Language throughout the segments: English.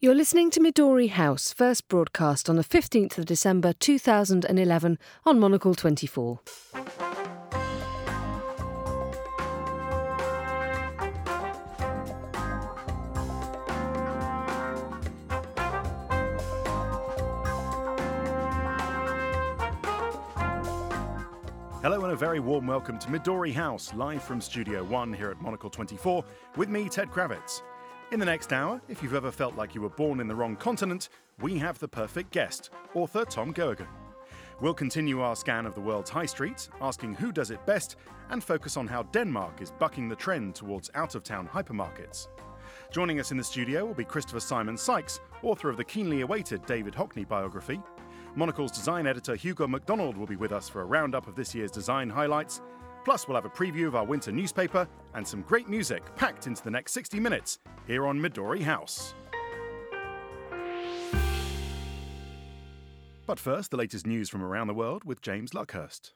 You're listening to Midori House, first broadcast on the 15th of December 2011 on Monocle 24. Hello and a very warm welcome to Midori House, live from Studio 1 here at Monocle 24, with me, Ted Kravitz. In the next hour, if you've ever felt like you were born in the wrong continent, we have the perfect guest, author Tom Gergen. We'll continue our scan of the world's high streets, asking who does it best, and focus on how Denmark is bucking the trend towards out-of-town hypermarkets. Joining us in the studio will be Christopher Simon Sykes, author of the keenly awaited David Hockney biography. Monocle's design editor Hugo MacDonald will be with us for a roundup of this year's design highlights. Plus, we'll have a preview of our winter newspaper and some great music packed into the next 60 minutes here on Midori House. But first, the latest news from around the world with James Luckhurst.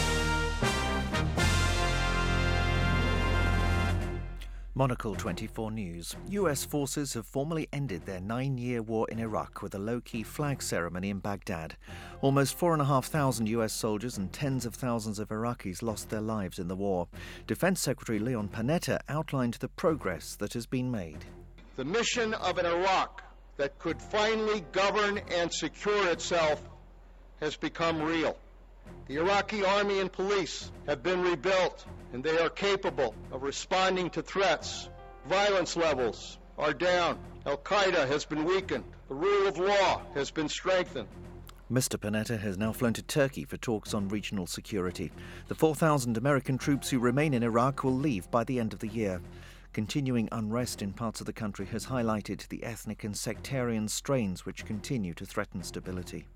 Monocle 24 News. US forces have formally ended their 9-year war in Iraq with a low-key flag ceremony in Baghdad. Almost 4,500 US soldiers and tens of thousands of Iraqis lost their lives in the war. Defense Secretary Leon Panetta outlined the progress that has been made. The mission of an Iraq that could finally govern and secure itself has become real. The Iraqi army and police have been rebuilt, and they are capable of responding to threats. Violence levels are down. Al-Qaeda has been weakened. The rule of law has been strengthened. Mr. Panetta has now flown to Turkey for talks on regional security. The 4,000 American troops who remain in Iraq will leave by the end of the year. Continuing unrest in parts of the country has highlighted the ethnic and sectarian strains which continue to threaten stability.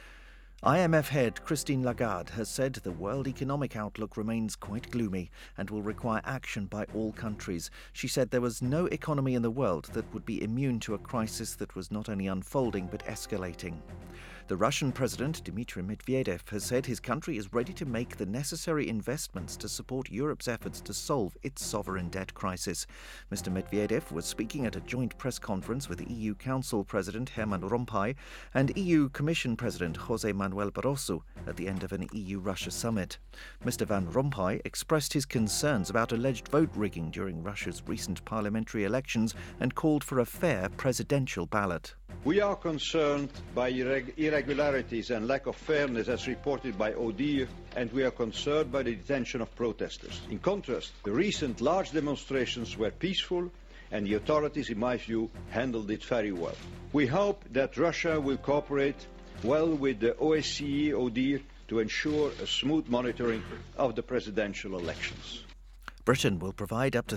IMF head Christine Lagarde has said the world economic outlook remains quite gloomy and will require action by all countries. She said there was no economy in the world that would be immune to a crisis that was not only unfolding but escalating. The Russian President Dmitry Medvedev has said his country is ready to make the necessary investments to support Europe's efforts to solve its sovereign debt crisis. Mr. Medvedev was speaking at a joint press conference with EU Council President Herman Van Rompuy and EU Commission President José Manuel Barroso at the end of an EU-Russia summit. Mr. Van Rompuy expressed his concerns about alleged vote rigging during Russia's recent parliamentary elections and called for a fair presidential ballot. We are concerned by irregularities and lack of fairness as reported by ODIHR, and we are concerned by the detention of protesters. In contrast, the recent large demonstrations were peaceful and the authorities, in my view, handled it very well. We hope that Russia will cooperate well with the OSCE ODIHR to ensure a smooth monitoring of the presidential elections. Britain will provide up to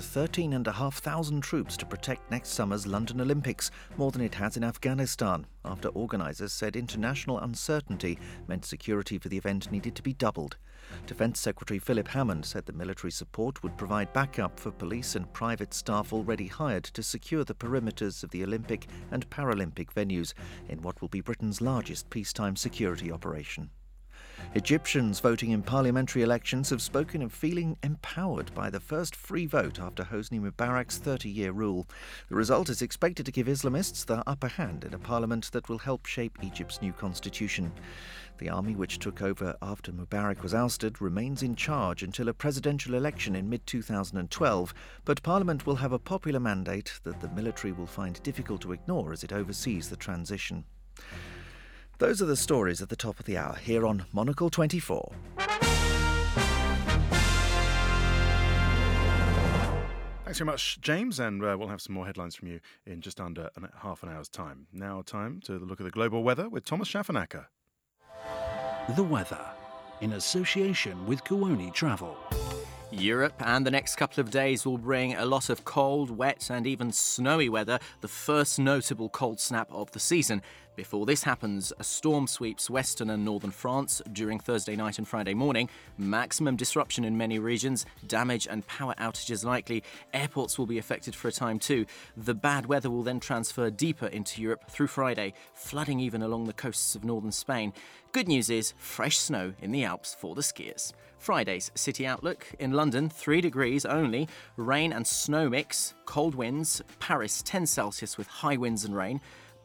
13,500 troops to protect next summer's London Olympics, more than it has in Afghanistan, after organisers said international uncertainty meant security for the event needed to be doubled. Defence Secretary Philip Hammond said the military support would provide backup for police and private staff already hired to secure the perimeters of the Olympic and Paralympic venues in what will be Britain's largest peacetime security operation. Egyptians voting in parliamentary elections have spoken of feeling empowered by the first free vote after Hosni Mubarak's 30-year rule. The result is expected to give Islamists the upper hand in a parliament that will help shape Egypt's new constitution. The army, which took over after Mubarak was ousted, remains in charge until a presidential election in mid-2012, but Parliament will have a popular mandate that the military will find difficult to ignore as it oversees the transition. Those are the stories at the top of the hour here on Monocle 24. Thanks very much, James, and we'll have some more headlines from you in just under half an hour's time. Now time to look at the global weather with Thomas Schaffernacker. The weather, in association with Kuoni Travel. Europe and the next couple of days will bring a lot of cold, wet and even snowy weather, the first notable cold snap of the season. Before this happens, a storm sweeps western and northern France during Thursday night and Friday morning. Maximum disruption in many regions, damage and power outages likely. Airports will be affected for a time too. The bad weather will then transfer deeper into Europe through Friday, flooding even along the coasts of northern Spain. Good news is fresh snow in the Alps for the skiers. Friday's city outlook: in London 3 degrees only, rain and snow mix, cold winds. Paris 10 Celsius with high winds and rain.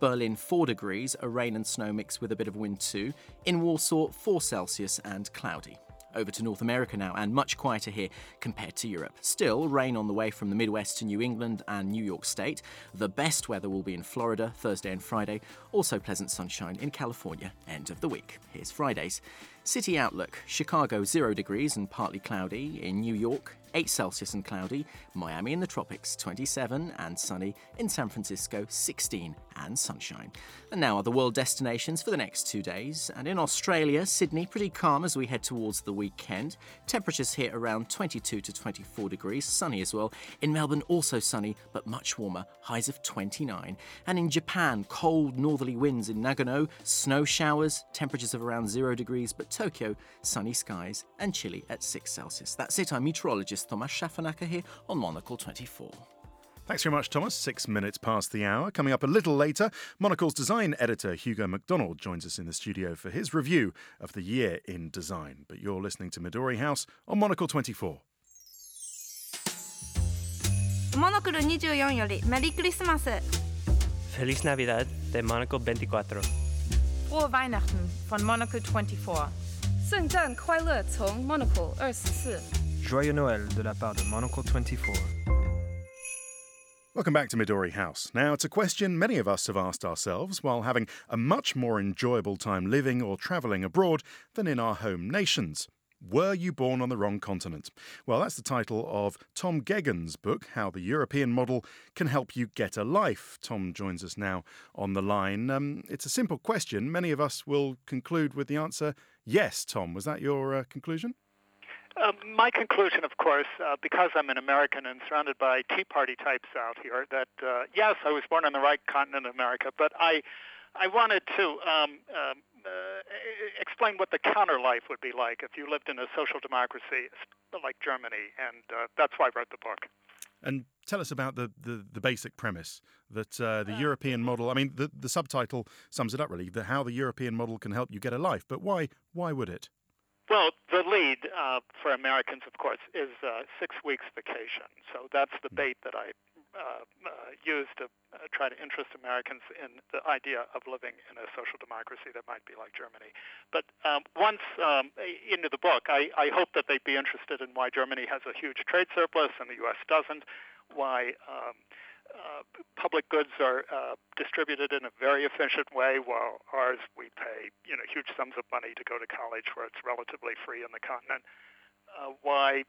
Berlin 4 degrees, a rain and snow mix with a bit of wind too. In Warsaw 4 Celsius and cloudy. Over to North America now, and much quieter here compared to Europe. Still, rain on the way from the Midwest to New England and New York State. The best weather will be in Florida Thursday and Friday. Also pleasant sunshine in California end of the week. Here's Friday's City Outlook. Chicago 0 degrees and partly cloudy. In New York 8 Celsius and cloudy. Miami in the tropics 27 and sunny. In San Francisco 16 and sunshine. And now are the world destinations for the next 2 days. And in Australia, Sydney pretty calm as we head towards the weekend. Temperatures here around 22 to 24 degrees, sunny as well. In Melbourne also sunny but much warmer, highs of 29. And in Japan, cold northerly winds in Nagano, snow showers, temperatures of around 0 degrees, but Tokyo, sunny skies and chilly at 6 Celsius. That's it, I'm meteorologist Thomas Schaffenacke here on Monocle 24. Thanks very much, Thomas. 6 minutes past the hour. Coming up a little later, Monocle's design editor Hugo MacDonald joins us in the studio for his review of the year in design. But you're listening to Midori House on Monocle 24. モノクル24よりメリークリスマス Feliz Navidad de Monocle 24. Frohe Weihnachten von Monocle 24. 圣诞快乐从 Monocle 24. Joyeux Noël de la part de Monocle 24. Welcome back to Midori House. Now, it's a question many of us have asked ourselves while having a much more enjoyable time living or travelling abroad than in our home nations. Were you born on the wrong continent? Well, that's the title of Tom Geoghegan's book, How the European Model Can Help You Get a Life. Tom joins us now on the line. It's a simple question. Many of us will conclude with the answer yes. Tom, was that your conclusion? My conclusion, of course, because I'm an American and surrounded by Tea Party types out here, that yes, I was born on the right continent of America, but I wanted to explain what the counter life would be like if you lived in a social democracy like Germany, and that's why I wrote the book. And tell us about the basic premise that the European model, I mean, the subtitle sums it up really, how the European model can help you get a life. But why would it? Well, the lead for Americans, of course, is 6 weeks vacation. So that's the bait that I use to try to interest Americans in the idea of living in a social democracy that might be like Germany. But once into the book, I hope that they'd be interested in why Germany has a huge trade surplus and the U.S. doesn't, why public goods are distributed in a very efficient way, while ours we pay huge sums of money to go to college where it's relatively free on the continent. Why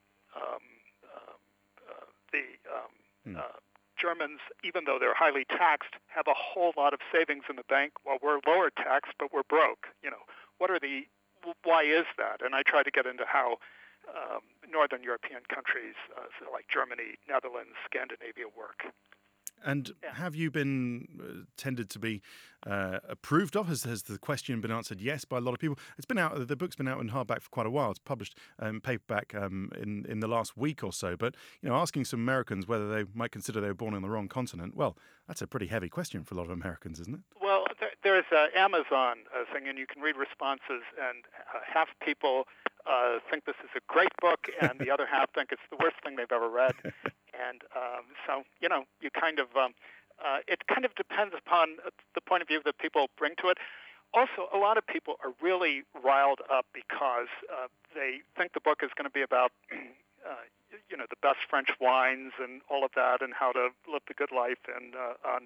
the Germans, even though they're highly taxed, have a whole lot of savings in the bank while we're lower taxed, but we're broke. Why is that? And I try to get into how Northern European countries, like Germany, Netherlands, Scandinavia work. And have you been tended to be approved of? Has the question been answered yes by a lot of people? It's been out. The book's been out in hardback for quite a while. It's published paperback in the last week or so. But asking some Americans whether they might consider they were born on the wrong continent, well, that's a pretty heavy question for a lot of Americans, isn't it? Well, there's an Amazon thing, and you can read responses, and half people think this is a great book, and the other half think it's the worst thing they've ever read. And so, you kind of, it kind of depends upon the point of view that people bring to it. Also, a lot of people are really riled up because they think the book is going to be about, the best French wines and all of that, and how to live the good life, and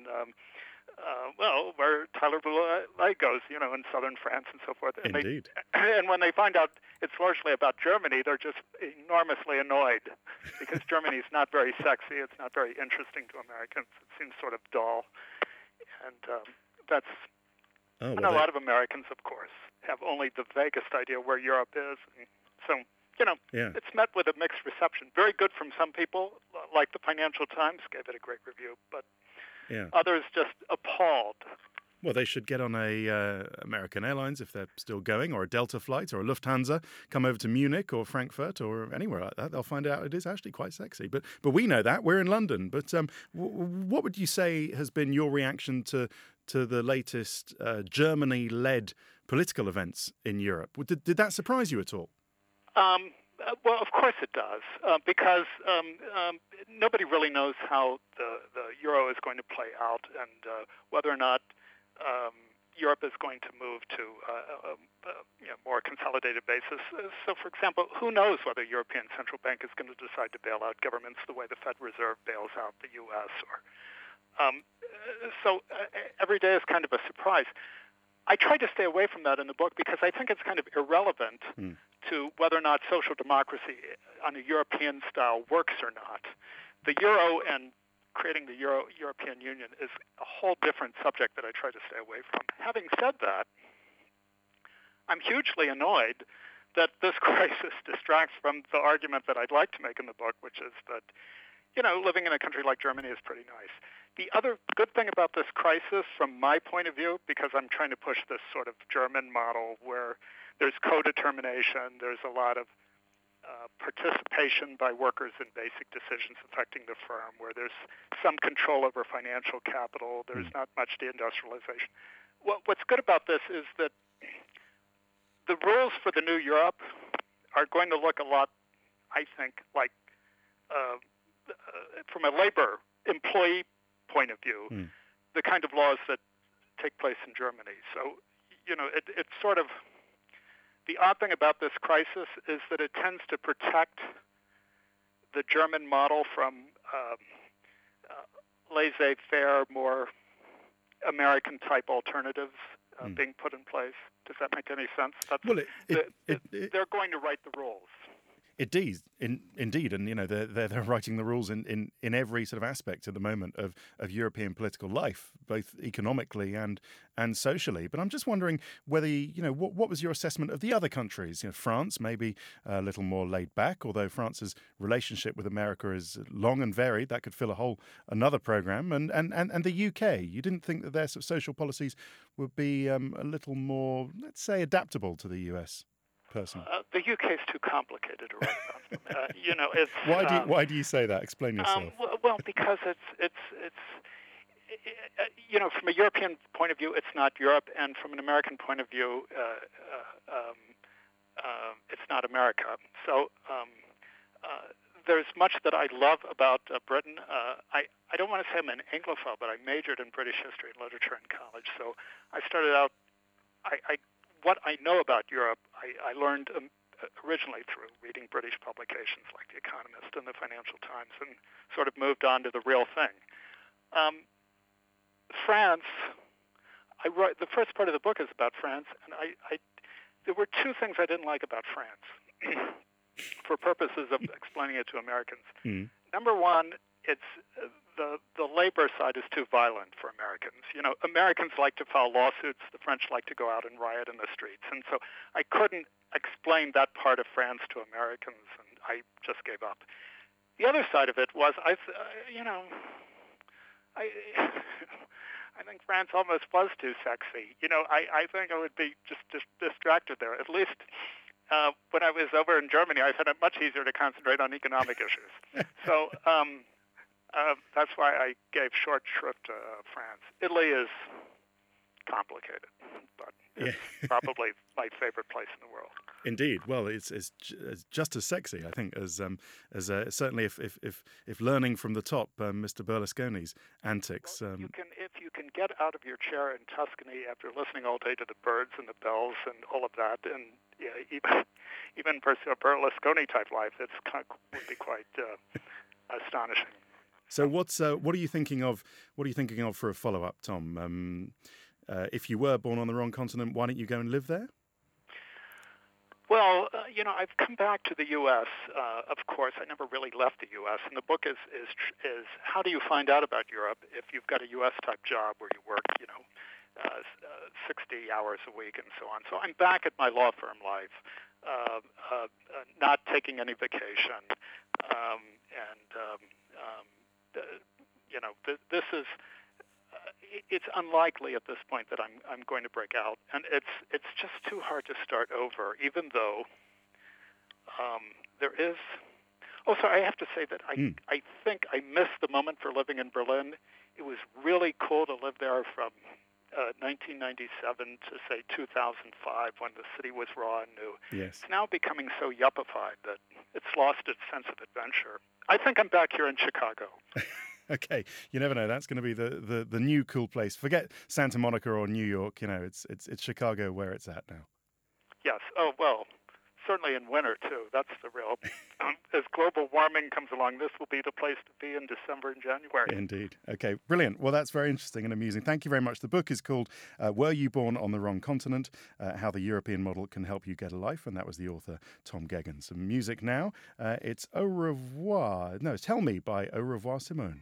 where Tyler Boulay goes, in southern France and so forth. And Indeed. And when they find out it's largely about Germany, they're just enormously annoyed because Germany is not very sexy. It's not very interesting to Americans. It seems sort of dull. And that's... and a lot of Americans, of course, have only the vaguest idea where Europe is. And so, it's met with a mixed reception. Very good from some people, like the Financial Times gave it a great review, but others just appalled. Well, they should get on a American Airlines if they're still going, or a Delta flight, or a Lufthansa, come over to Munich or Frankfurt or anywhere like that. They'll find out it is actually quite sexy. But we know that. We're in London. But what would you say has been your reaction to the latest Germany-led political events in Europe? Did that surprise you at all? Well, of course it does, because nobody really knows how the euro is going to play out, and whether or not Europe is going to move to a more consolidated basis. So, for example, who knows whether European Central Bank is going to decide to bail out governments the way the Fed Reserve bails out the U.S. So every day is kind of a surprise. I try to stay away from that in the book because I think it's kind of irrelevant to whether or not social democracy on a European style works or not. The euro and creating the European Union is a whole different subject that I try to stay away from. Having said that, I'm hugely annoyed that this crisis distracts from the argument that I'd like to make in the book, which is that, living in a country like Germany is pretty nice. The other good thing about this crisis, from my point of view, because I'm trying to push this sort of German model where there's co-determination, there's a lot of participation by workers in basic decisions affecting the firm, where there's some control over financial capital, there's not much deindustrialization. What's good about this is that the rules for the new Europe are going to look a lot, I think, like from a labor employee point of view, the kind of laws that take place in Germany. So, it's sort of the odd thing about this crisis is that it tends to protect the German model from laissez-faire, more American-type alternatives being put in place. Does that make any sense? They're going to write the rules. Indeed, and they're writing the rules in every sort of aspect at the moment of European political life, both economically and socially. But I'm just wondering whether what was your assessment of the other countries? France maybe a little more laid back, although France's relationship with America is long and varied. That could fill another program. And the UK, you didn't think that their sort of social policies would be a little more, let's say, adaptable to the US? The UK is too complicated to write about. It's why do you say that? Explain yourself. Well, because it's from a European point of view, it's not Europe, and from an American point of view, it's not America. So there's much that I love about Britain. I don't want to say I'm an Anglophile, but I majored in British history and literature in college. So I started out. What I know about Europe, I learned originally through reading British publications like The Economist and the Financial Times, and sort of moved on to the real thing. France, the first part of the book is about France, and there were two things I didn't like about France for purposes of explaining it to Americans. Number one, it's the labor side is too violent for Americans. Americans like to file lawsuits. The French like to go out and riot in the streets. And so I couldn't explain that part of France to Americans, and I just gave up. The other side of it was, I think France almost was too sexy. I think I would be just distracted there. At least when I was over in Germany, I found it much easier to concentrate on economic issues. So that's why I gave short shrift to France. Italy is complicated, but it's probably my favorite place in the world. Indeed. Well, it's just as sexy, I think, as certainly if learning from the top, Mr. Berlusconi's antics. If you can get out of your chair in Tuscany after listening all day to the birds and the bells and all of that, and even for a Berlusconi type life, would be quite astonishing. So what are you thinking of? What are you thinking of for a follow-up, Tom? If you were born on the wrong continent, why don't you go and live there? Well, I've come back to the U.S. Of course, I never really left the U.S. And the book is how do you find out about Europe if you've got a U.S. type job where you work, 60 hours a week and so on. So I'm back at my law firm life, not taking any vacation, this is. It's unlikely at this point that I'm going to break out, and it's just too hard to start over. Even though there is. Oh, sorry. I have to say that I think I missed the moment for living in Berlin. It was really cool to live there from 1997 to say 2005, when the city was raw and new. Yes. It's now becoming so yuppified that it's lost its sense of adventure. I think I'm back here in Chicago. Okay, you never know. That's going to be the new cool place. Forget Santa Monica or New York. It's Chicago where it's at now. Yes. Oh, well, certainly in winter, too. That's the real... As global warming comes along, this will be the place to be in December and January. Indeed. Okay, brilliant. Well, that's very interesting and amusing. Thank you very much. The book is called Were You Born on the Wrong Continent? How the European Model Can Help You Get a Life. And that was the author, Tom Geoghegan. Some music now. It's Au Revoir. No, Tell Me by Au Revoir Simone.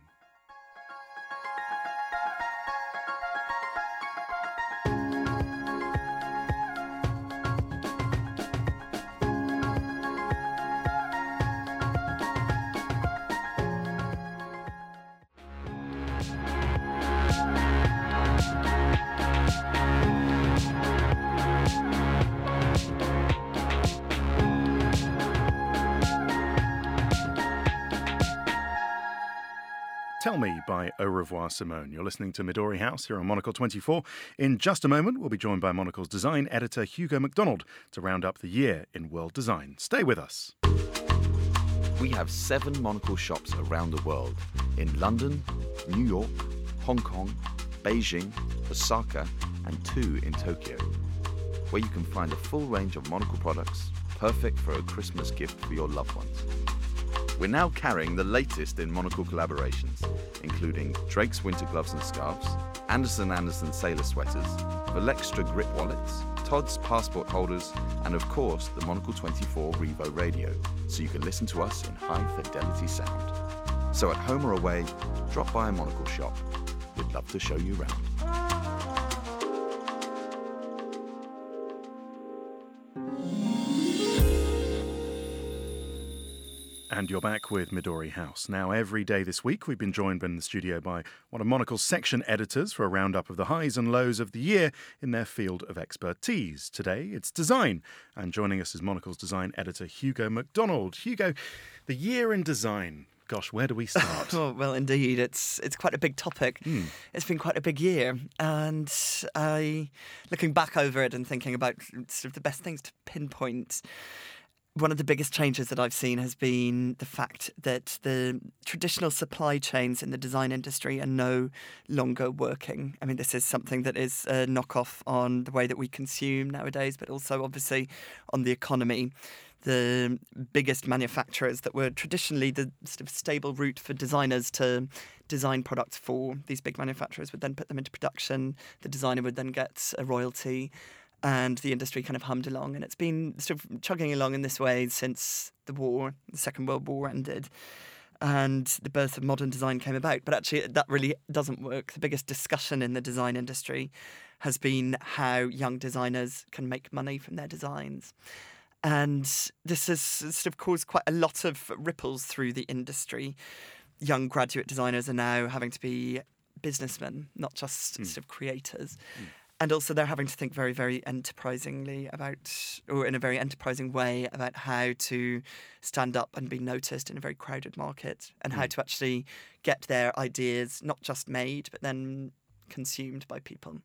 Tell Me by Au Revoir Simone. You're listening to Midori House here on Monocle 24. In just a moment, we'll be joined by Monocle's design editor Hugo MacDonald to round up the year in world design. Stay with us. We have 7 Monocle shops around the world. In London, New York, Hong Kong, Beijing, Osaka, and 2 in Tokyo, where you can find a full range of Monocle products, perfect for a Christmas gift for your loved ones. We're now carrying the latest in Monocle collaborations, including Drake's winter gloves and scarves, Anderson sailor sweaters, Valextra grip wallets, Todd's passport holders, and of course the Monocle 24 Revo radio, so you can listen to us in high fidelity sound. So at home or away, drop by a Monocle shop. We'd love to show you around. And you're back with Midori House. Now, every day this week, we've been joined in the studio by one of Monocle's section editors for a roundup of the highs and lows of the year in their field of expertise. Today, it's design. And joining us is Monocle's design editor, Hugo MacDonald. Hugo, the year in design. Gosh, where do we start? Oh, well, indeed, it's quite a big topic. It's been quite a big year, and looking back over it and thinking about sort of the best things to pinpoint, one of the biggest changes that I've seen has been the fact that the traditional supply chains in the design industry are no longer working. I mean, this is something that is a knockoff on the way that we consume nowadays, but also obviously on the economy. The biggest manufacturers that were traditionally the sort of stable route for designers to design products for, these big manufacturers would then put them into production. The designer would then get a royalty, and the industry kind of hummed along. And it's been sort of chugging along in this way since the war, the Second World War ended, and the birth of modern design came about. But actually, that really doesn't work. The biggest discussion in the design industry has been how young designers can make money from their designs. And this has sort of caused quite a lot of ripples through the industry. Young graduate designers are now having to be businessmen, not just sort of creators. And also they're having to think very, very enterprisingly about, or in a very enterprising way, about how to stand up and be noticed in a very crowded market, and how to actually get their ideas not just made, but then consumed by people.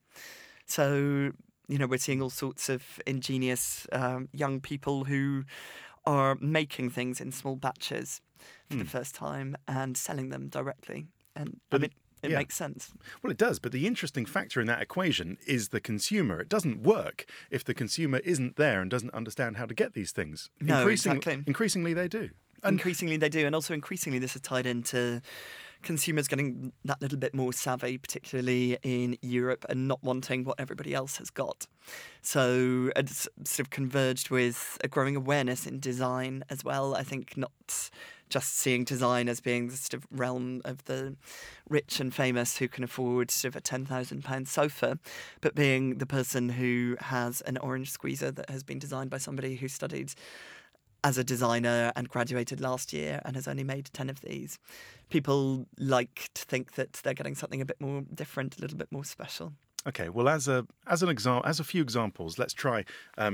So, you know, we're seeing all sorts of ingenious young people who are making things in small batches for the first time and selling them directly. And it makes sense. Well, it does. But the interesting factor in that equation is the consumer. It doesn't work if the consumer isn't there and doesn't understand how to get these things. No, exactly. Increasingly, they do. Increasingly, they do. And also increasingly, this is tied into consumers getting that little bit more savvy, particularly in Europe, and not wanting what everybody else has got. So it's sort of converged with a growing awareness in design as well. I think not just seeing design as being the sort of realm of the rich and famous who can afford sort of a £10,000 sofa, but being the person who has an orange squeezer that has been designed by somebody who studied as a designer and graduated last year and has only made 10 of these. People like to think that they're getting something a bit more different, a little bit more special. Okay, well, as a few examples, let's try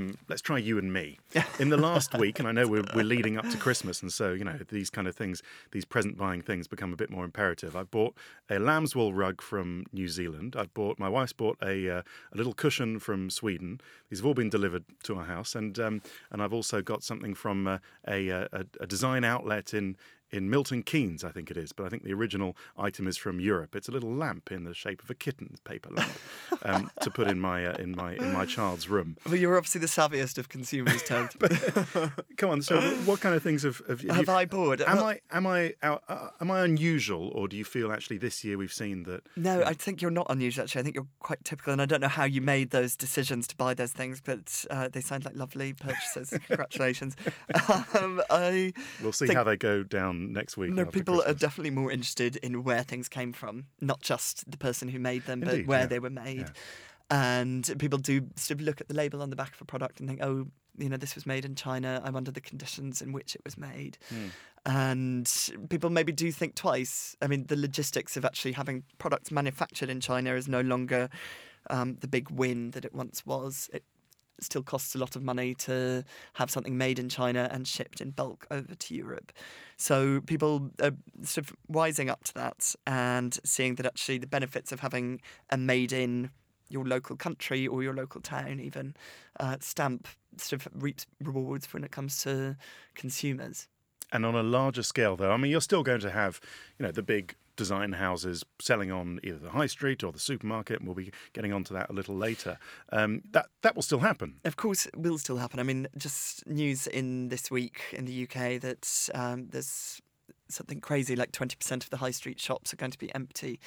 you and me. In the last week, and I know we're leading up to Christmas, and so, you know, these kind of things, these present buying things become a bit more imperative. I bought a lamb's wool rug from New Zealand. My wife's bought a little cushion from Sweden. These have all been delivered to our house, and I've also got something from a design outlet in in Milton Keynes, I think it is, but I think the original item is from Europe. It's a little lamp in the shape of a kitten, paper lamp, to put in my child's room. Well, you're obviously the savviest of consumers, Ted. Come on, so what kind of things have I bought? Am I unusual, or do you feel actually this year we've seen that? No, I think you're not unusual. Actually, I think you're quite typical, and I don't know how you made those decisions to buy those things, but they sound like lovely purchases. Congratulations. We'll see how they go down next week. No, people Christmas. are definitely more interested in where things came from, not just the person who made them, Indeed, but where yeah. they were made. Yeah. And people do sort of look at the label on the back of a product and think, oh, this was made in China. I wonder the conditions in which it was made. And people maybe do think twice. I mean, the logistics of actually having products manufactured in China is no longer the big win that it once was. It still costs a lot of money to have something made in China and shipped in bulk over to Europe. So people are sort of wising up to that and seeing that actually the benefits of having a made in your local country or your local town even stamp sort of reaps rewards when it comes to consumers. And on a larger scale, though, I mean, you're still going to have, the big design houses selling on either the high street or the supermarket, and we'll be getting onto that a little later. That will still happen. Of course, it will still happen. I mean, just news in this week in the UK that there's something crazy like 20% of the high street shops are going to be empty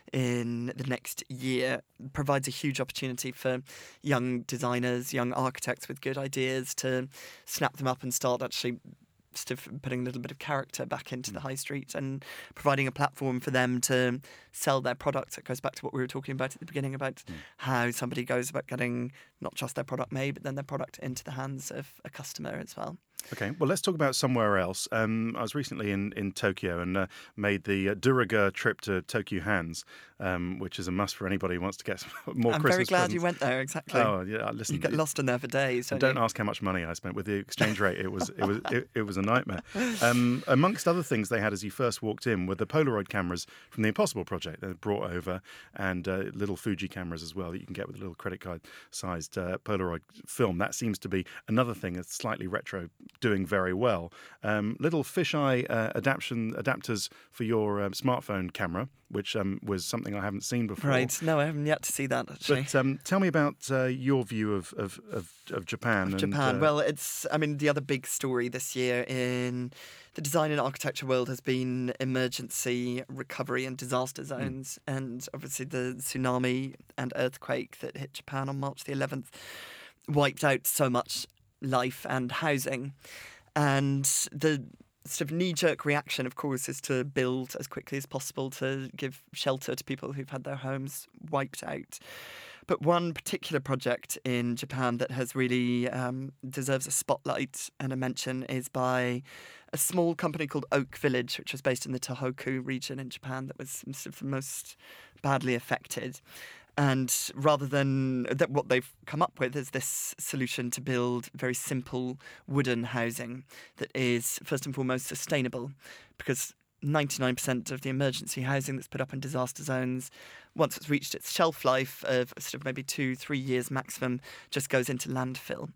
in the next year. Provides a huge opportunity for young designers, young architects with good ideas to snap them up and start actually putting a little bit of character back into the high street and providing a platform for them to sell their products. It goes back to what we were talking about at the beginning about how somebody goes about getting not just their product made, but then their product into the hands of a customer as well. Okay, well, let's talk about somewhere else. I was recently in Tokyo and made the Duraga trip to Tokyo Hands, which is a must for anybody who wants to get some more I'm Christmas very glad presents. you went there, exactly. Oh, yeah, listen. You get lost in there for days, don't ask how much money I spent. With the exchange rate, it was a nightmare. Amongst other things they had as you first walked in were the Polaroid cameras from the Impossible Project they brought over, and little Fuji cameras as well that you can get with a little credit card-sized Polaroid film. That seems to be another thing that's slightly retro, doing very well. Little fisheye adapters for your smartphone camera, which was something I haven't seen before. Right, no, I haven't yet to see that, actually. But tell me about your view of Japan. Japan. Well, the other big story this year in the design and architecture world has been emergency recovery and disaster zones. And obviously the tsunami and earthquake that hit Japan on March the 11th wiped out so much life and housing. And the sort of knee-jerk reaction, of course, is to build as quickly as possible to give shelter to people who've had their homes wiped out. But one particular project in Japan that has really deserves a spotlight and a mention is by a small company called Oak Village, which was based in the Tohoku region in Japan that was sort of the most badly affected. And rather than that, what they've come up with is this solution to build very simple wooden housing that is first and foremost sustainable, because 99% of the emergency housing that's put up in disaster zones, once it's reached its shelf life of sort of maybe 2-3 years maximum, just goes into landfill.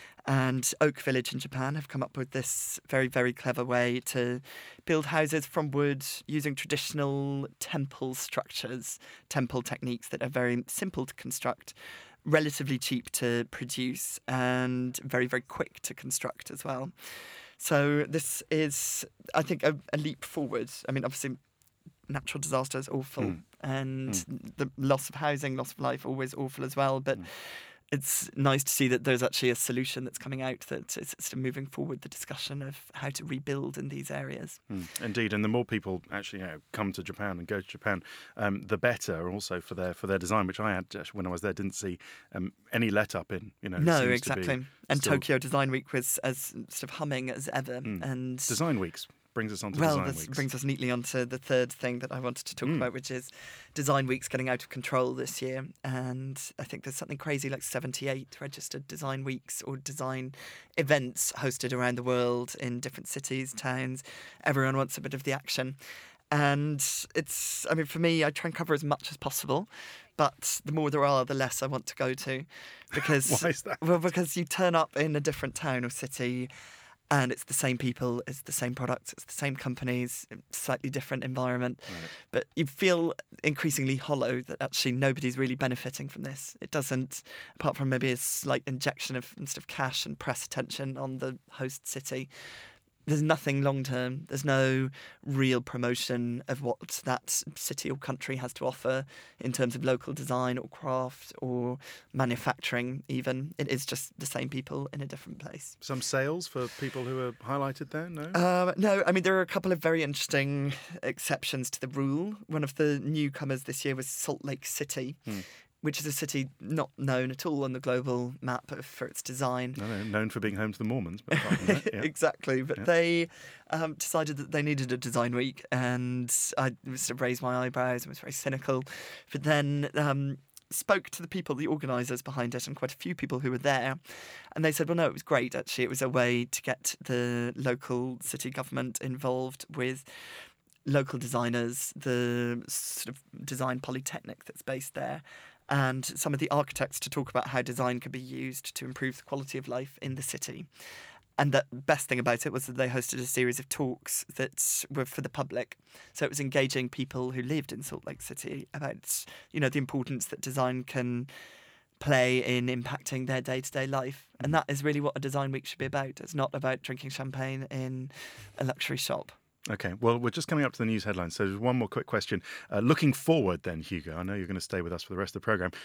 And Oak Village in Japan have come up with this very, very clever way to build houses from wood using traditional temple structures, temple techniques that are very simple to construct, relatively cheap to produce, and very, very quick to construct as well. So this is, I think, a leap forward. I mean, obviously, natural disaster is awful, and the loss of housing, loss of life, always awful as well. But it's nice to see that there's actually a solution that's coming out that is sort of moving forward the discussion of how to rebuild in these areas. Indeed, and the more people actually come to Japan and go to Japan, the better. Also for their design, which I had when I was there, didn't see any let up in. No, exactly. And Tokyo Design Week was as sort of humming as ever. And Design Weeks brings us on to Design Weeks. Brings us neatly onto the third thing that I wanted to talk about, which is Design Week's getting out of control this year. And I think there's something crazy like 78 registered Design Weeks or design events hosted around the world in different cities, towns. Everyone wants a bit of the action. And for me, I try and cover as much as possible. But the more there are, the less I want to go to. Because, why is that? Well, because you turn up in a different town or city And it's the same people, it's the same products, it's the same companies, slightly different environment. Right. But you feel increasingly hollow that actually nobody's really benefiting from this. It doesn't, apart from maybe a slight injection of instead of cash and press attention on the host city. There's nothing long-term. There's no real promotion of what that city or country has to offer in terms of local design or craft or manufacturing even. It is just the same people in a different place. Some sales for people who are highlighted there, no? No, I mean, there are a couple of very interesting exceptions to the rule. One of the newcomers this year was Salt Lake City, which is a city not known at all on the global map for its design. No, known for being home to the Mormons. But apart from that, yeah. Exactly, but they decided that they needed a design week, and I sort of raised my eyebrows and was very cynical, but then spoke to the people, the organisers behind it, and quite a few people who were there, and they said, well, no, it was great, actually. It was a way to get the local city government involved with local designers, the sort of design polytechnic that's based there, and some of the architects to talk about how design could be used to improve the quality of life in the city. And the best thing about it was that they hosted a series of talks that were for the public. So it was engaging people who lived in Salt Lake City about, the importance that design can play in impacting their day-to-day life. And that is really what a design week should be about. It's not about drinking champagne in a luxury shop. OK, well, we're just coming up to the news headlines, so there's one more quick question. Looking forward then, Hugo, I know you're going to stay with us for the rest of the programme.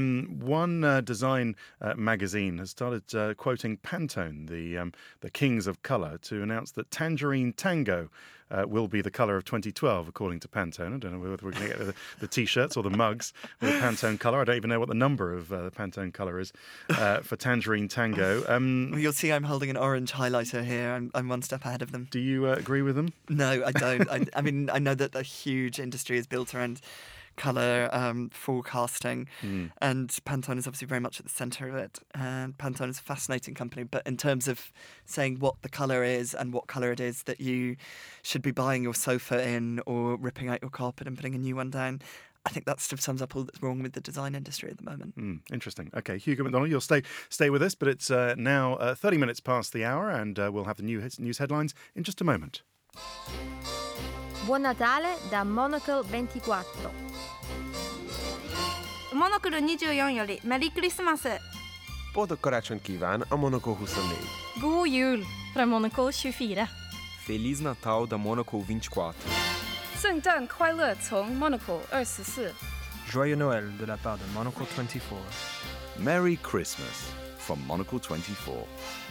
One design magazine has started quoting Pantone, the kings of colour, to announce that Tangerine Tango will be the colour of 2012, according to Pantone. I don't know whether we're going to get the T-shirts or the mugs with the Pantone colour. I don't even know what the number of the Pantone colour is for Tangerine Tango. Well, you'll see I'm holding an orange highlighter here. I'm one step ahead of them. Do you agree with them? No, I don't. I mean, I know that a huge industry is built around colour forecasting, and Pantone is obviously very much at the centre of it. And Pantone is a fascinating company, but in terms of saying what the colour is and what colour it is that you should be buying your sofa in or ripping out your carpet and putting a new one down, I think that sort of sums up all that's wrong with the design industry at the moment. Interesting. OK, Hugo McDonald, you'll stay with us, but it's now 30 minutes past the hour, and we'll have the news headlines in just a moment. Buon Natale da Monocle 24. Monocle 24 よりメリークリスマス. Boldog karácsony kíván a Monaco 24. God jul från Monaco 24. Feliz Natal da Monaco 24. 圣诞快乐从 Monaco 24. Joyeux Noël de la part de Monaco 24. Merry Christmas from Monaco 24.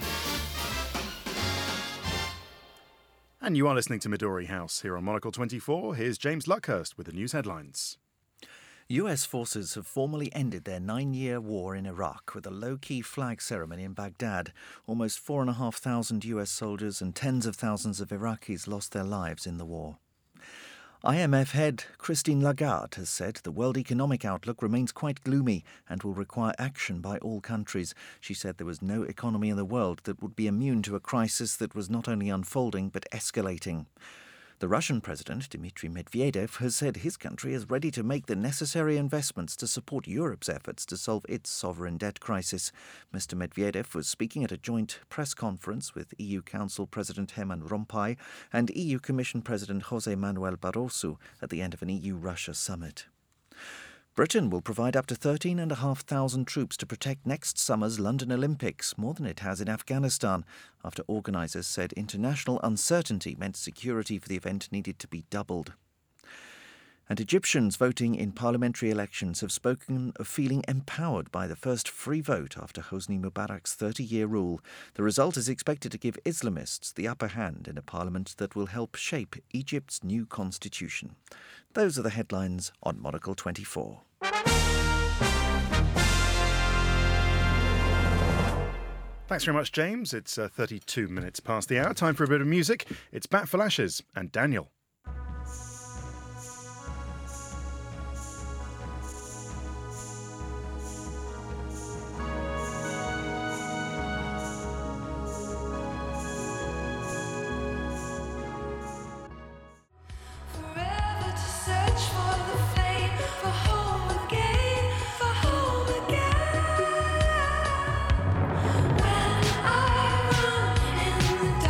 And you are listening to Midori House here on Monocle 24. Here's James Luckhurst with the news headlines. US forces have formally ended their 9-year war in Iraq with a low-key flag ceremony in Baghdad. Almost 4,500 US soldiers and tens of thousands of Iraqis lost their lives in the war. IMF head Christine Lagarde has said the world economic outlook remains quite gloomy and will require action by all countries. She said there was no economy in the world that would be immune to a crisis that was not only unfolding but escalating. The Russian President, Dmitry Medvedev, has said his country is ready to make the necessary investments to support Europe's efforts to solve its sovereign debt crisis. Mr. Medvedev was speaking at a joint press conference with EU Council President Herman Rompuy and EU Commission President José Manuel Barroso at the end of an EU-Russia summit. Britain will provide up to 13,500 troops to protect next summer's London Olympics, more than it has in Afghanistan, after organisers said international uncertainty meant security for the event needed to be doubled. And Egyptians voting in parliamentary elections have spoken of feeling empowered by the first free vote after Hosni Mubarak's 30-year rule. The result is expected to give Islamists the upper hand in a parliament that will help shape Egypt's new constitution. Those are the headlines on Monocle 24. Thanks very much, James. It's 32 minutes past the hour. Time for a bit of music. It's Bat for Lashes and Daniel. The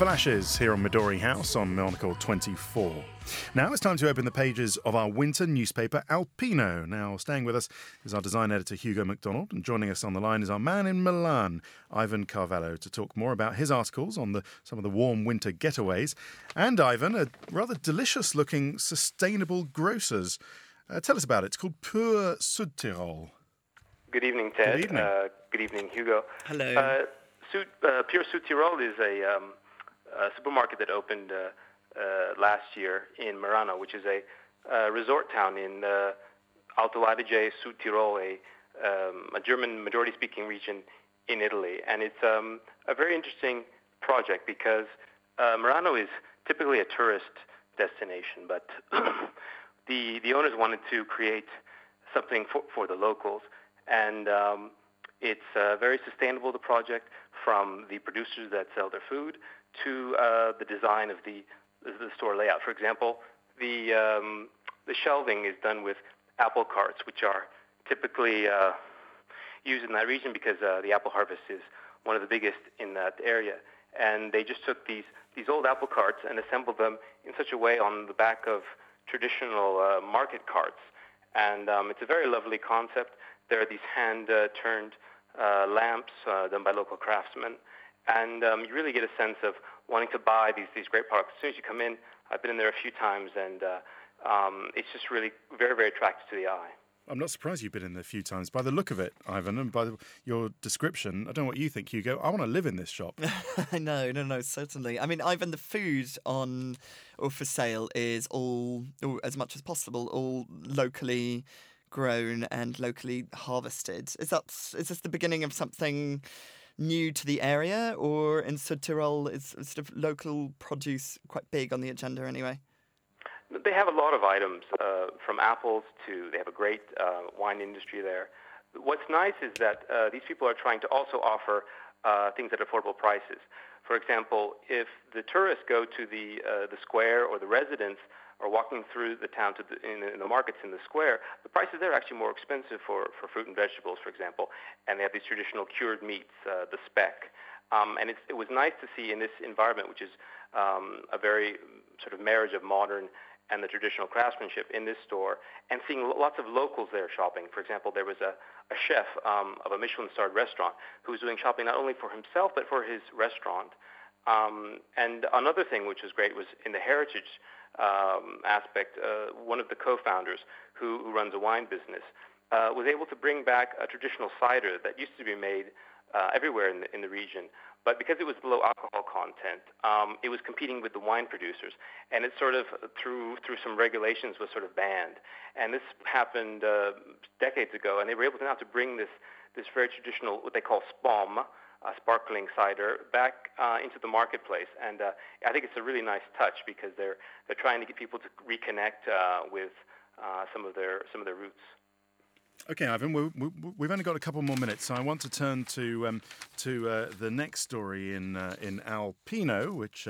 flashes here on Midori House on Monocle 24. Now it's time to open the pages of our winter newspaper, Alpino. Now, staying with us is our design editor, Hugo MacDonald, and joining us on the line is our man in Milan, Ivan Carvalho, to talk more about his articles on some of the warm winter getaways. And, Ivan, a rather delicious-looking sustainable grocers. Tell us about it. It's called Pure Südtirol. Good evening, Ted. Good evening. Good evening, Hugo. Hello. Pure Südtirol is a supermarket that opened last year in Merano, which is a resort town in Alto Adige, Südtirol, a German majority-speaking region in Italy. And it's a very interesting project because Merano is typically a tourist destination, but the owners wanted to create something for the locals. And it's very sustainable, the project, from the producers that sell their food to the design of the store layout. For example, the shelving is done with apple carts, which are typically used in that region because the apple harvest is one of the biggest in that area. And they just took these old apple carts and assembled them in such a way on the back of traditional market carts. And it's a very lovely concept. There are these hand-turned lamps done by local craftsmen. And you really get a sense of wanting to buy these great products. As soon as you come in, I've been in there a few times, and it's just really very, very attractive to the eye. I'm not surprised you've been in there a few times. By the look of it, Ivan, and by your description, I don't know what you think, Hugo. I want to live in this shop. No, certainly. I mean, Ivan, the food on or for sale is all, or as much as possible, all locally grown and locally harvested. Is this the beginning of something new to the area, or in Südtirol is sort of local produce quite big on the agenda anyway? They have a lot of items, from apples to, they have a great wine industry there. What's nice is that these people are trying to also offer things at affordable prices. For example, if the tourists go to the square or the residents or walking through the town in the markets in the square, the prices there are actually more expensive for fruit and vegetables, for example. And they have these traditional cured meats, the speck. And it was nice to see in this environment, which is a very sort of marriage of modern and the traditional craftsmanship in this store, and seeing lots of locals there shopping. For example, there was a chef of a Michelin-starred restaurant who was doing shopping not only for himself but for his restaurant. And another thing which was great was in the heritage aspect, one of the co-founders who runs a wine business was able to bring back a traditional cider that used to be made everywhere in the region. But because it was low alcohol content, it was competing with the wine producers, and it sort of, through some regulations, was sort of banned. And this happened decades ago, and they were able to now to bring this very traditional, what they call spom, sparkling cider, back into the marketplace. And I think it's a really nice touch because they're trying to get people to reconnect with some of their roots. Okay, Ivan, we've only got a couple more minutes, so I want to turn to the next story in Alpino, which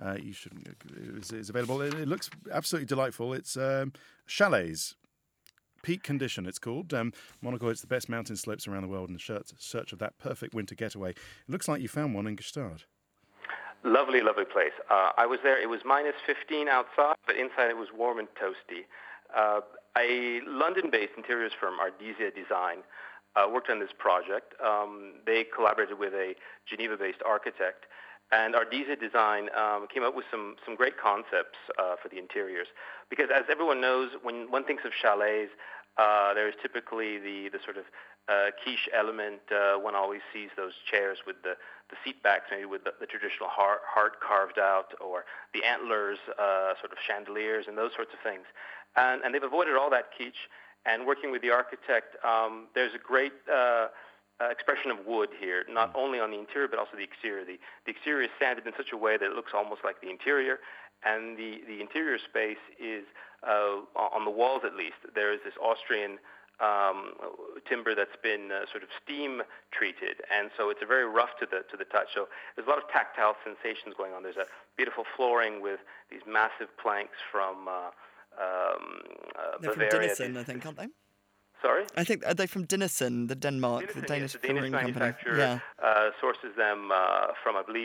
is available. It looks absolutely delightful. It's chalets. Peak Condition, it's called. Monaco, it's the best mountain slopes around the world in search of that perfect winter getaway. It looks like you found one in Gstaad. Lovely, lovely place. I was there. It was minus 15 outside, but inside it was warm and toasty. A London-based interiors firm, Ardesia Design, worked on this project. They collaborated with a Geneva-based architect, and Ardesia Design came up with some great concepts for the interiors. Because as everyone knows, when one thinks of chalets, there is typically the sort of quiche element. One always sees those chairs with the seat backs, maybe with the traditional heart carved out, or the antlers, sort of chandeliers, and those sorts of things. And they've avoided all that quiche. And working with the architect, there's a great expression of wood here, not only on the interior but also the exterior. The exterior is sanded in such a way that it looks almost like the interior, and the interior space is, on the walls at least, there is this Austrian timber that's been sort of steam treated, and so it's a very rough to the touch. So there's a lot of tactile sensations going on. There's a beautiful flooring with these massive planks from they're Bavaria. from Denison, I think, aren't they? Sorry? I think, are they from Denison, Denmark, Denison, the Danish yes, the Danish flooring company? manufacturer Yeah. sources them from, I believe,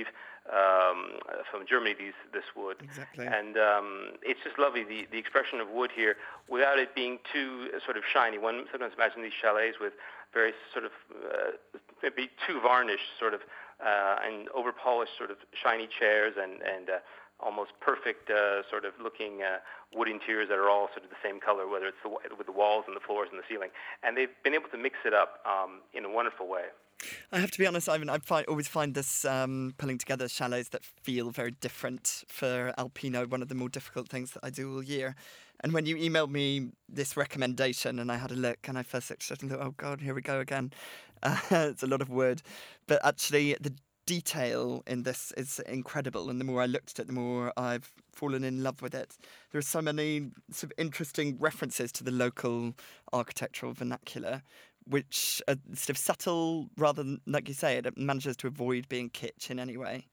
from Germany, this wood. Exactly. And it's just lovely, the expression of wood here, without it being too sort of shiny. One sometimes imagines these chalets with very sort of, maybe too varnished sort of, and over-polished sort of shiny chairs and almost perfect sort of looking wood interiors that are all sort of the same color, whether it's with the walls and the floors and the ceiling. And they've been able to mix it up in a wonderful way. I have to be honest, Ivan, always find this pulling together chalets that feel very different for Alpino, one of the more difficult things that I do all year. And when you emailed me this recommendation and I had a look and I first looked at it and thought, oh God, here we go again. It's a lot of wood. But actually the detail in this is incredible, and the more I looked at it, the more I've fallen in love with it. There are so many sort of interesting references to the local architectural vernacular, which are sort of subtle rather than, like you say, it manages to avoid being kitsch in any way.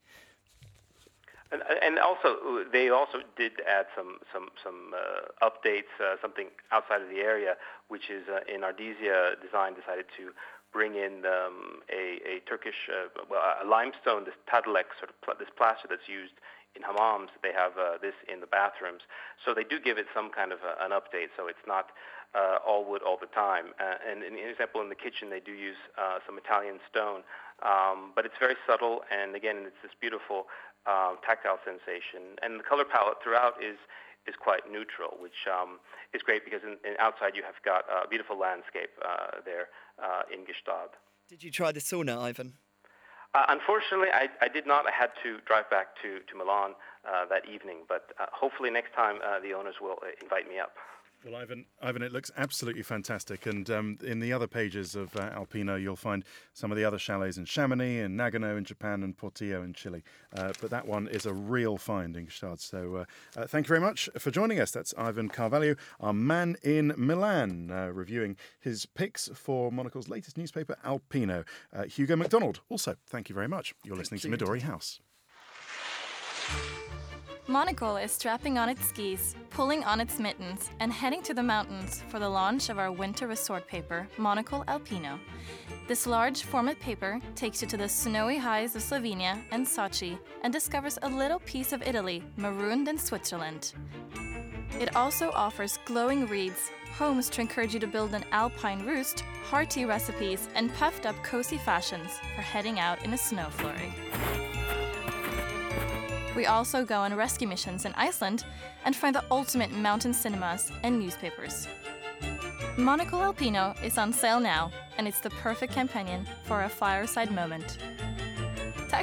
And also, they also did add some updates, something outside of the area, which is in Ardesia Design decided to bring in a Turkish, a limestone, this tadalek, sort of this plaster that's used in hammams. They have this in the bathrooms. So they do give it some kind of an update, so it's not all wood all the time. And an example, in the kitchen, they do use some Italian stone, but it's very subtle, and again, it's this beautiful tactile sensation. And the color palette throughout is quite neutral, which is great because in outside you have got a beautiful landscape there in Gstaad. Did you try the sauna, Ivan? Unfortunately, I did not. I had to drive back to Milan that evening, but hopefully next time the owners will invite me up. Well, Ivan, it looks absolutely fantastic. And in the other pages of Alpino, you'll find some of the other chalets in Chamonix and Nagano in Japan and Portillo in Chile. But that one is a real find in Gstaad. So thank you very much for joining us. That's Ivan Carvalho, our man in Milan, reviewing his picks for Monocle's latest newspaper, Alpino. Hugo MacDonald, also, thank you very much. You're listening to Midori House. Monocle is strapping on its skis, pulling on its mittens, and heading to the mountains for the launch of our winter resort paper, Monocle Alpino. This large format paper takes you to the snowy highs of Slovenia and Sochi and discovers a little piece of Italy marooned in Switzerland. It also offers glowing reeds, homes to encourage you to build an alpine roost, hearty recipes, and puffed up cozy fashions for heading out in a snow flurry. We also go on rescue missions in Iceland and find the ultimate mountain cinemas and newspapers. Monocle Alpino is on sale now, and it's the perfect companion for a fireside moment. Tack!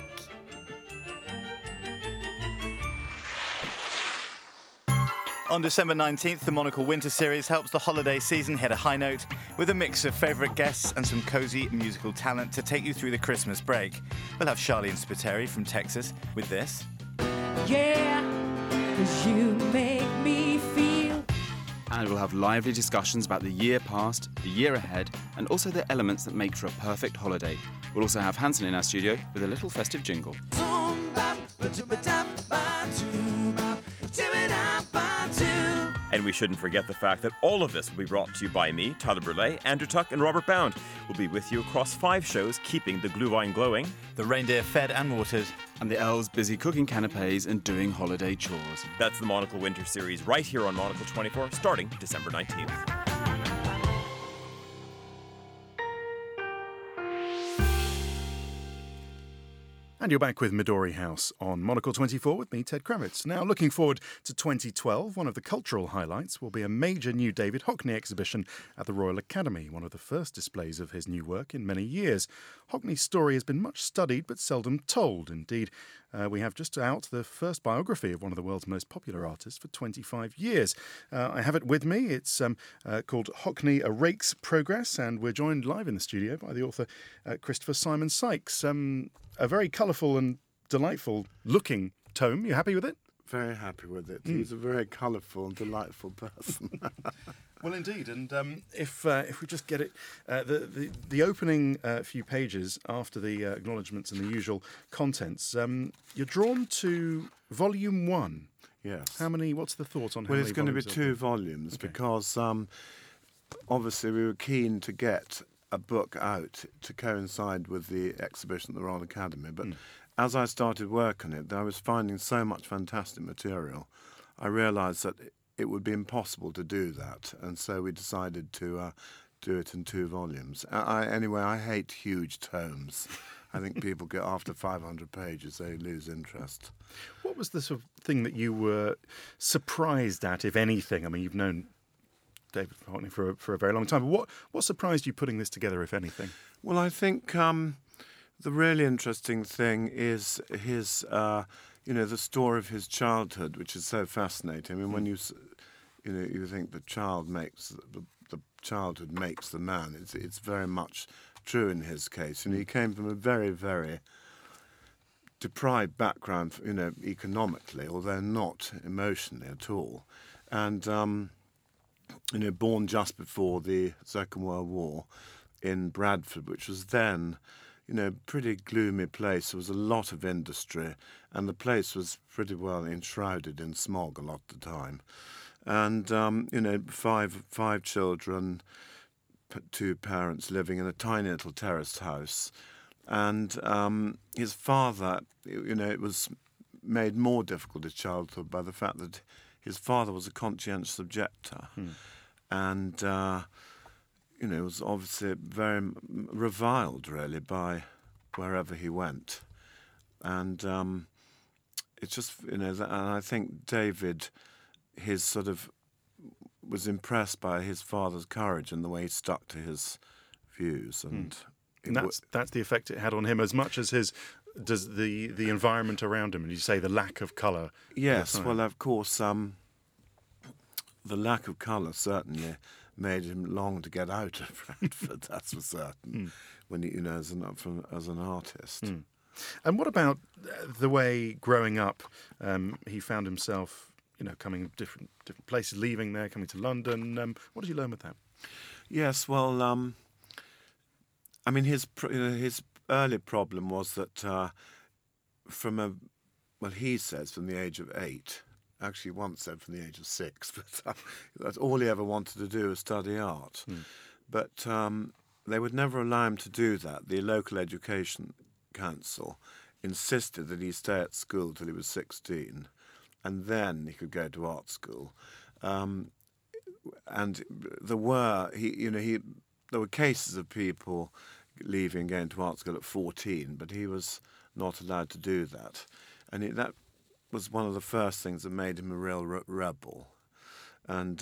On December 19th, the Monocle Winter Series helps the holiday season hit a high note with a mix of favourite guests and some cosy musical talent to take you through the Christmas break. We'll have Charlene Spiteri from Texas with this. Yeah, 'cause you make me feel. And we'll have lively discussions about the year past, the year ahead, and also the elements that make for a perfect holiday. We'll also have Hanson in our studio with a little festive jingle. And we shouldn't forget the fact that all of this will be brought to you by me, Tyler Brûlé, Andrew Tuck and Robert Bound. We'll be with you across 5 shows, keeping the glühwein glowing, the reindeer fed and watered, and the elves busy cooking canapés and doing holiday chores. That's the Monocle Winter Series right here on Monocle 24, starting December 19th. And you're back with Midori House on Monocle 24 with me, Ted Kravitz. Now, looking forward to 2012, one of the cultural highlights will be a major new David Hockney exhibition at the Royal Academy, one of the first displays of his new work in many years. Hockney's story has been much studied but seldom told. Indeed, we have just out the first biography of one of the world's most popular artists for 25 years. I have it with me. It's called Hockney, A Rake's Progress, and we're joined live in the studio by the author Christopher Simon Sykes. A very colourful and delightful looking tome. You happy with it? Very happy with it. He's a very colourful and delightful person. Well, indeed. And if we just get it, the opening few pages after the acknowledgements and the usual contents, you're drawn to Volume 1. Yes. How many? What's the thought on how many? Well, it's going to be 2 volumes, okay. Because obviously we were keen to get a book out to coincide with the exhibition at the Royal Academy, but as I started work on it, I was finding so much fantastic material. I realised that it would be impossible to do that, and so we decided to do it in 2 volumes. Anyway, I hate huge tomes. I think people get after 500 pages, they lose interest. What was the sort of thing that you were surprised at, if anything? I mean, you've known David Hockney for a very long time, but what surprised you putting this together, if anything? Well, I think the really interesting thing is his, the story of his childhood, which is so fascinating. I mean, when you think the childhood makes the man. It's very much true in his case. And he came from a very, very deprived background, economically, although not emotionally at all. And born just before the Second World War in Bradford, which was then, pretty gloomy place. There was a lot of industry, and the place was pretty well enshrouded in smog a lot of the time. And, 5 children, 2 parents living in a tiny little terraced house. And his father, it was made more difficult his childhood by the fact that his father was a conscientious objector. And, was obviously very reviled, really, by wherever he went. And it's just, and I think David, his sort of, was impressed by his father's courage and the way he stuck to his views. And that's the effect it had on him, as much as does the environment around him, and you say the lack of colour. Yes, well, of course, the lack of colour certainly made him long to get out of Bradford, that's for certain, when he, as an artist. And what about the way, growing up, he found himself, coming different places, leaving there, coming to London? What did you learn with that? Yes, well, his early problem was that he says from the age of 8, actually once said from the age of 6, but that's all he ever wanted to do was study art. But they would never allow him to do that. The local education council insisted that he stay at school till he was 16, and then he could go to art school. And there were cases of people leaving and going to art school at 14, but he was not allowed to do that. And that was one of the first things that made him a real rebel. And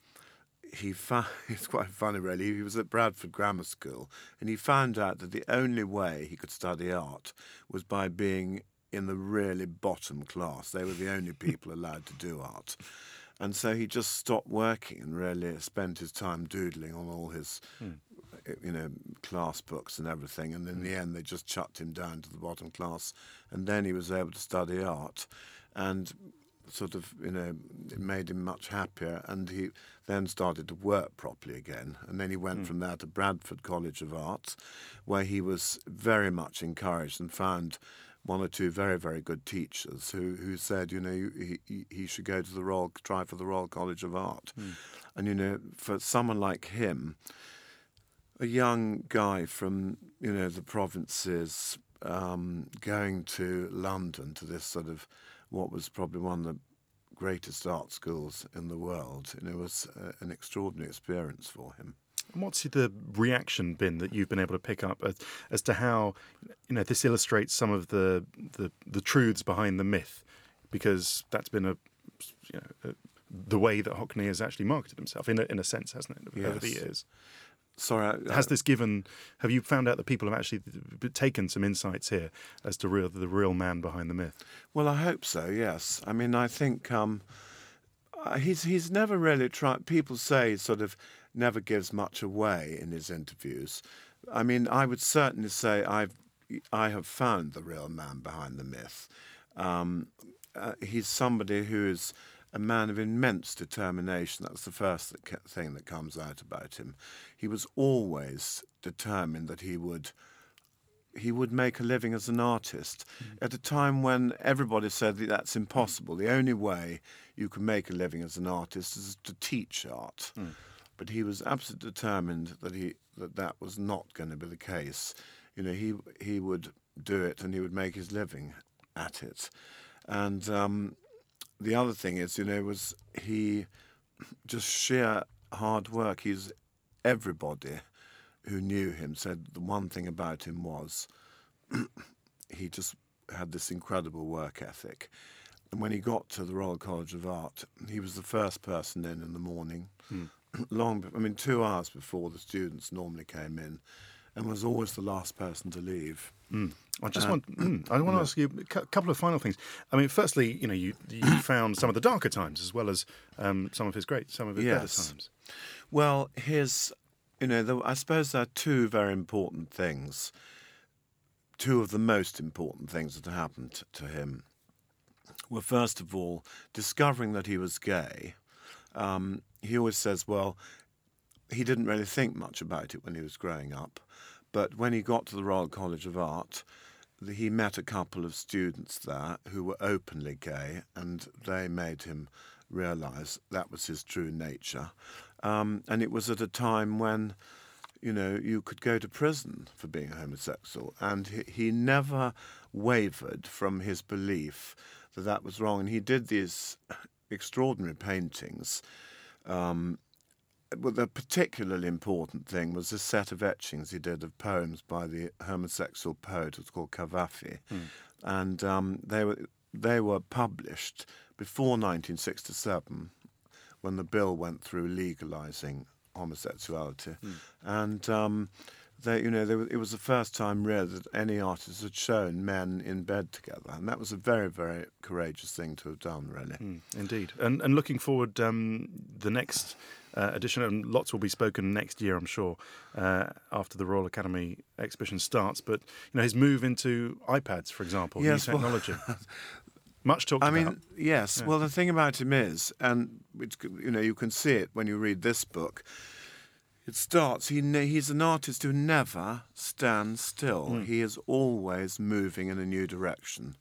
it's quite funny, really. He was at Bradford Grammar School, and he found out that the only way he could study art was by being in the really bottom class. They were the only people allowed to do art. And so he just stopped working and really spent his time doodling on all his, class books and everything. And in the end, they just chucked him down to the bottom class. And then he was able to study art. And sort of, it made him much happier. And he then started to work properly again. And then he went from there to Bradford College of Arts, where he was very much encouraged and found 1 or 2 very, very good teachers who said, he should go to try for the Royal College of Art. And, for someone like him, a young guy from, the provinces, going to London, to this sort of what was probably one of the greatest art schools in the world, it was an extraordinary experience for him. And what's the reaction been that you've been able to pick up as to how, this illustrates some of the truths behind the myth? Because that's been the way that Hockney has actually marketed himself, in a sense, hasn't it, over the years? Sorry. Have you found out that people have actually taken some insights here as to the real man behind the myth? Well, I hope so, yes. I mean, I think he's never really tried. People say sort of never gives much away in his interviews. I mean, I would certainly say I have found the real man behind the myth. He's somebody who is a man of immense determination. That's the first thing that comes out about him. He was always determined that he would make a living as an artist at a time when everybody said that that's impossible. The only way you can make a living as an artist is to teach art. But he was absolutely determined that that was not going to be the case. You know, he would do it and he would make his living at it. And the other thing is, you know, was he just sheer hard work. Everybody who knew him said the one thing about him was he just had this incredible work ethic. And when he got to the Royal College of Art, he was the first person in the morning, 2 hours before the students normally came in, and was always the last person to leave. I want to ask you a couple of final things. I mean, firstly, you know, you found some of the darker times as well as some of his better times. Well, I suppose there are two very important things. Two of the most important things that happened to him were, first of all, discovering that he was gay. He always says, well, he didn't really think much about it when he was growing up, but when he got to the Royal College of Art, he met a couple of students there who were openly gay, and they made him realise that was his true nature. And it was at a time when, you know, you could go to prison for being homosexual, and he never wavered from his belief that that was wrong. And he did these extraordinary paintings. Well, the particularly important thing was a set of etchings he did of poems by the homosexual poet who was called Cavafy. And they were published before 1967, when the bill went through legalising homosexuality. And it was the first time really that any artist had shown men in bed together, and that was a very, very courageous thing to have done, really. Indeed. And looking forward, the next edition, and lots will be spoken next year, I'm sure, after the Royal Academy exhibition starts. But you know, his move into iPads, for example, new technology. Much talked about. Yes. Yeah. Well, the thing about him is, and you can see it when you read this book. It starts. He's an artist who never stands still. He is always moving in a new direction.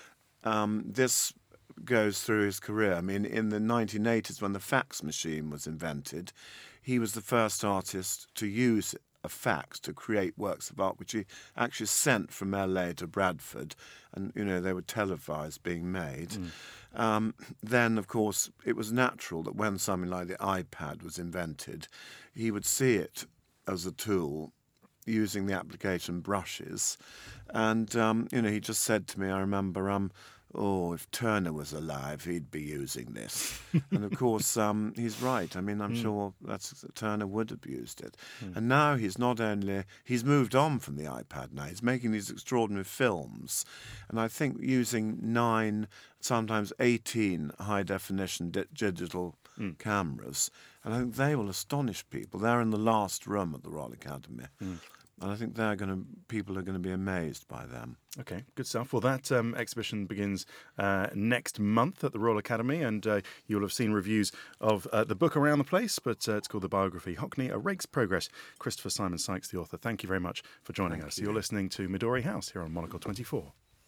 This goes through his career. I mean, in the 1980s, when the fax machine was invented, he was the first artist to use a fax to create works of art, which he actually sent from LA to Bradford, and they were televised being made. Then, of course, it was natural that when something like the iPad was invented, he would see it as a tool using the application brushes. And, he just said to me, I remember, if Turner was alive, he'd be using this. And, of course, he's right. I mean, I'm sure Turner would have used it. And now he's moved on from the iPad now. He's making these extraordinary films. And I think using 9, sometimes 18 high-definition digital cameras. And I think they will astonish people. They're in the last room at the Royal Academy. And I think people are going to be amazed by them. Okay, good stuff. Well, that exhibition begins next month at the Royal Academy, and you'll have seen reviews of the book around the place, but it's called The Biography, Hockney, A Rake's Progress. Christopher Simon Sykes, the author. Thank you very much for joining us. You're listening to Midori House here on Monocle 24.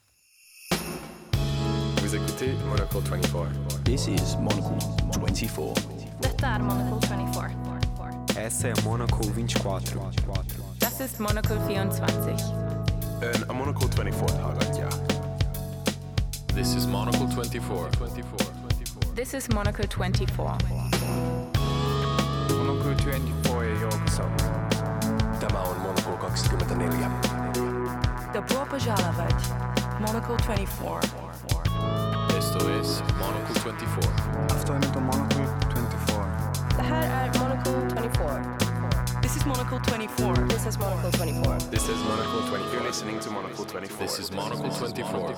Vous écoutez Monocle 24. This is Monocle 24. Detta Monocle 24. Essa é Monocle 24. Das ist Monocle 24. Ön a Monocle 24 hallgatja. This is Monocle 24. This is Monocle 24. Monocle 24 joukossa. Tämä on Monocle 24. Dobro požalovat. Monocle 24. Esto es Monocle 24. Aftoinen on Monocle 24. Det här är Monocle 24. This is Monocle 24. This is Monocle 24. This is Monocle 24. You're listening to Monocle 24. This is Monocle 24.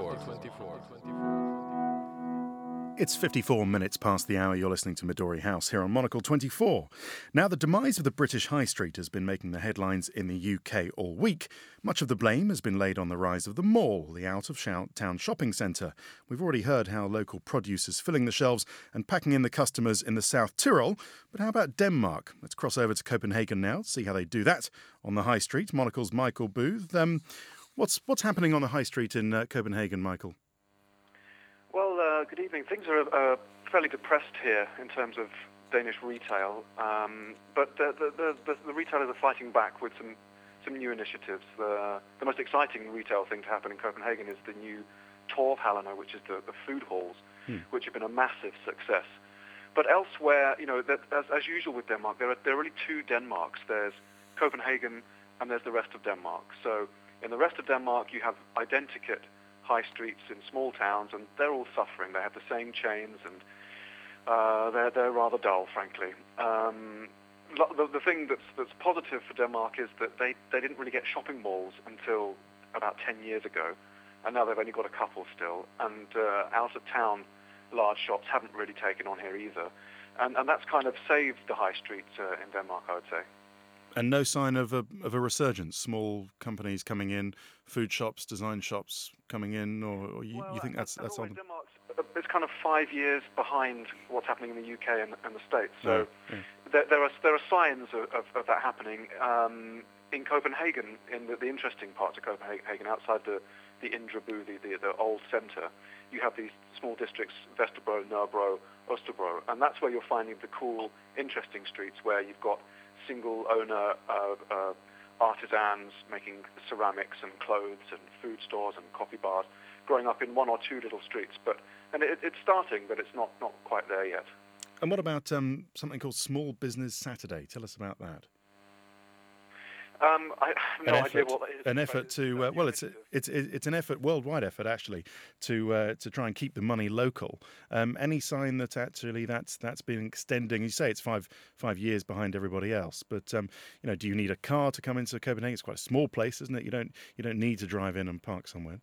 It's 54 minutes past the hour. You're listening to Midori House here on Monocle 24. Now, the demise of the British High Street has been making the headlines in the UK all week. Much of the blame has been laid on the rise of the mall, the out-of-town shopping centre. We've already heard how local produce is filling the shelves and packing in the customers in the South Tyrol. But how about Denmark? Let's cross over to Copenhagen now to see how they do that on the High Street. Monocle's Michael Booth. What's happening on the High Street in Copenhagen, Michael? Well, good evening. Things are fairly depressed here in terms of Danish retail, but the retailers are fighting back with some new initiatives. The most exciting retail thing to happen in Copenhagen is the new Torvhallerne, which is the food halls, which have been a massive success. But elsewhere, as usual with Denmark, there are really two Denmarks. There's Copenhagen and there's the rest of Denmark. So in the rest of Denmark, you have identikit high streets in small towns, and they're all suffering. They have the same chains, and they're rather dull, frankly. The thing that's positive for Denmark is that they didn't really get shopping malls until about 10 years ago, and now they've only got a couple still. And out-of-town large shops haven't really taken on here either. And that's kind of saved the high streets in Denmark, I would say. And no sign of a resurgence, small companies coming in, food shops, design shops coming in, or you think that's on? It's kind of 5 years behind what's happening in the UK and the States. So there are signs of that happening. In Copenhagen, in the interesting parts of Copenhagen, outside the Indre By, the old centre, you have these small districts, Vesterbro, Nørrebro, Østerbro, and that's where you're finding the cool, interesting streets where you've got single-owner artisans making ceramics and clothes and food stores and coffee bars, growing up in one or two little streets. And it's starting, but it's not quite there yet. And what about something called Small Business Saturday? Tell us about that. I have no idea what that is. An effort to it's an effort, worldwide effort actually, to try and keep the money local. Any sign that actually that's been extending? You say it's five years behind everybody else, but do you need a car to come into Copenhagen? It's quite a small place, isn't it? You don't need to drive in and park somewhere.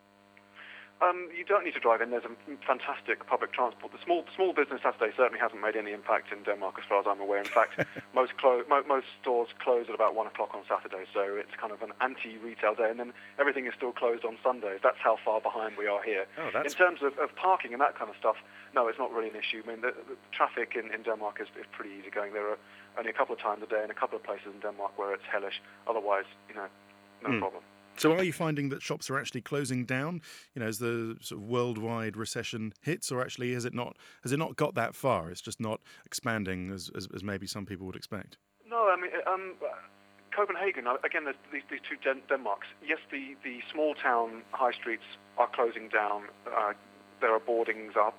You don't need to drive in. There's a fantastic public transport. The small business Saturday certainly hasn't made any impact in Denmark, as far as I'm aware. In fact, most stores close at about 1 o'clock on Saturday, so it's kind of an anti-retail day, and then everything is still closed on Sundays. That's how far behind we are here. In terms of parking and that kind of stuff, no, it's not really an issue. I mean, the traffic in Denmark is pretty easy going. There are only a couple of times a day in a couple of places in Denmark where it's hellish. Otherwise, no problem. So are you finding that shops are actually closing down, as the sort of worldwide recession hits, or actually has it not got that far? It's just not expanding as maybe some people would expect? No, I mean, Copenhagen, again, there's these two Denmarks. Yes, the small town high streets are closing down. There are boardings up.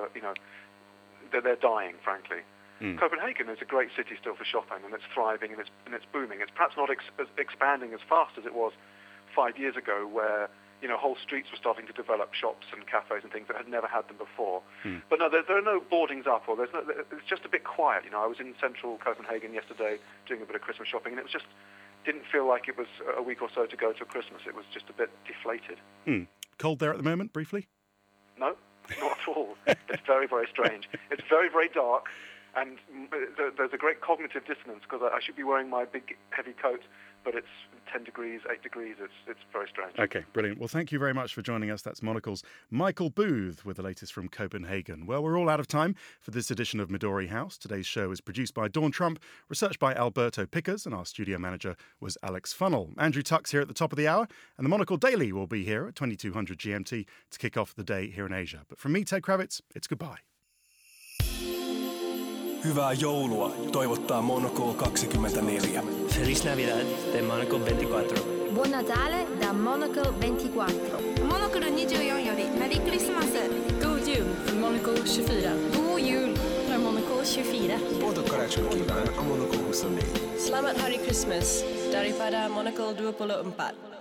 They're dying, frankly. Copenhagen is a great city still for shopping, and it's thriving, and it's booming. It's perhaps not expanding as fast as it was 5 years ago, where whole streets were starting to develop shops and cafes and things that had never had them before. But no, there are no boardings up, or it's just a bit quiet. I was in central Copenhagen yesterday doing a bit of Christmas shopping, and it was just didn't feel like it was a week or so to go to Christmas. It was just a bit deflated. Cold there at the moment, briefly? No, not at all. It's very, very strange. It's very, very dark, and there's a great cognitive dissonance because I should be wearing my big, heavy coat, but it's 10 degrees, 8 degrees. It's very strange. Okay, brilliant. Well, thank you very much for joining us. That's Monocle's Michael Booth with the latest from Copenhagen. Well, we're all out of time for this edition of Midori House. Today's show is produced by Dawn Trump, researched by Alberto Pickers, and our studio manager was Alex Funnell. Andrew Tuck's here at the top of the hour, and the Monocle Daily will be here at 2200 GMT to kick off the day here in Asia. But from me, Ted Kravitz, it's goodbye. Hyvää joulua toivottaa Monocle 24. Feliz Navidad de Monocle 24. Buon Natale da Monocle 24. Monocle 24よりメリークリスマス. God jul från Monocle 24. God jul från Monocle 24. Boldog karácsony kíván a Monocle 24. Selamat Hari Christmas daripada Monocle 24.